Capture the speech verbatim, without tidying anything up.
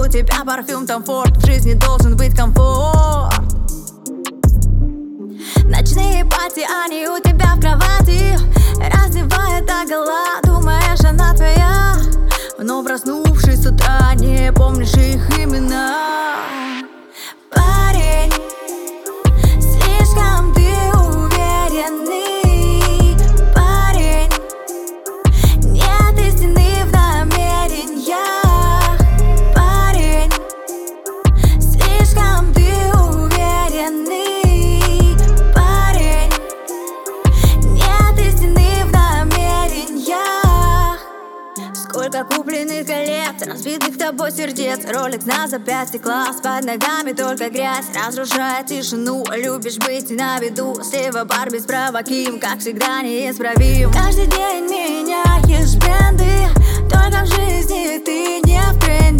у тебя парфюм, там форт. В жизни должен быть комфорт. Ночные пати, они у тебя в кровати. Раздевает догола, думаешь, она твоя. Но проснувшись с утра, не помнишь их имена. Парень, слишком ты уверенный. Парень, нет истины в намерениях. Парень, слишком ты уверенный. Парень, нет истины в намерениях. Сколько купленных колец, разбитых тобой сердец. Ролекс на запястье, класс, под ногами только грязь. Разрушает тишину, любишь быть на виду. Слева бар без права, Ким, как всегда неисправим. Каждый день меняешь бренды, только в жизни ты не в тренде.